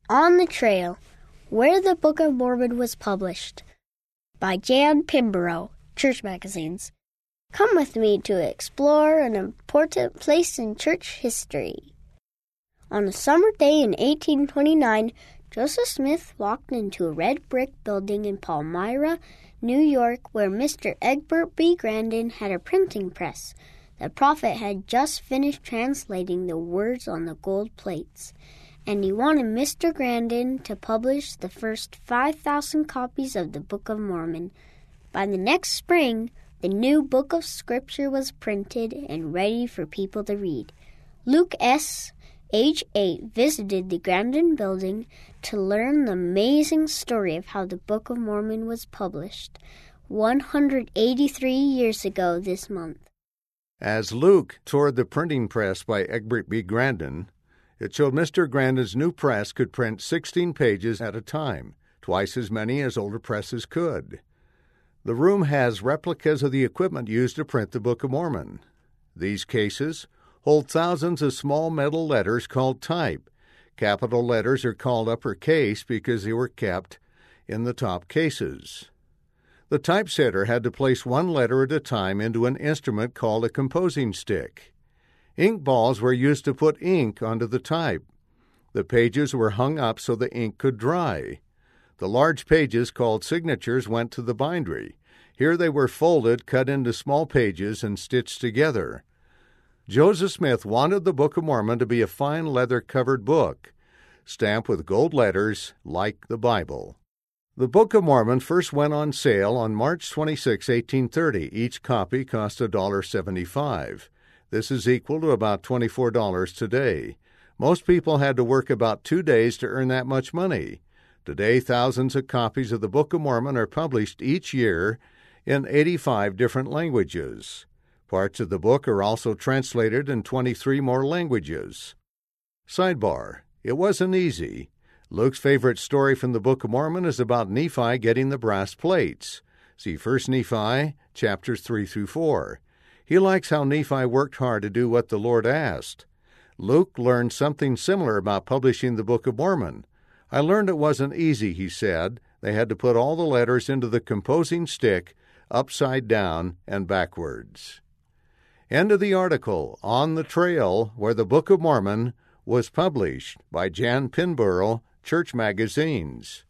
On the Trail, Where the Book of Mormon Was Published, by Jan Pimborough, Church Magazines. Come with me to explore an important place in church history. On a summer day in 1829, Joseph Smith walked into a red brick building in Palmyra, New York, where Mr. Egbert B. Grandin had a printing press. The prophet had just finished translating the words on the gold plates, and he wanted Mr. Grandin to publish the first 5,000 copies of the Book of Mormon. By the next spring, the new book of Scripture was printed and ready for people to read. Luke S., age 8, visited the Grandin building to learn the amazing story of how the Book of Mormon was published 183 years ago this month. As Luke toured the printing press by Egbert B. Grandin, it showed Mr. Grandin's new press could print 16 pages at a time, twice as many as older presses could. The room has replicas of the equipment used to print the Book of Mormon. These cases hold thousands of small metal letters called type. Capital letters are called uppercase because they were kept in the top cases. The typesetter had to place one letter at a time into an instrument called a composing stick. Ink balls were used to put ink onto the type. The pages were hung up so the ink could dry. The large pages called signatures went to the bindery. Here they were folded, cut into small pages, and stitched together. Joseph Smith wanted the Book of Mormon to be a fine leather-covered book, stamped with gold letters like the Bible. The Book of Mormon first went on sale on March 26, 1830. Each copy cost $1.75. This is equal to about $24 today. Most people had to work about 2 days to earn that much money. Today, thousands of copies of the Book of Mormon are published each year in 85 different languages. Parts of the book are also translated in 23 more languages. Sidebar: It wasn't easy. Luke's favorite story from the Book of Mormon is about Nephi getting the brass plates. See 1 Nephi, chapters 3 through 4. He likes how Nephi worked hard to do what the Lord asked. Luke learned something similar about publishing the Book of Mormon. I learned it wasn't easy, he said. They had to put all the letters into the composing stick, upside down and backwards. End of the article, On the Trail, Where the Book of Mormon Was Published, by Jan Pimborough, Church Magazines.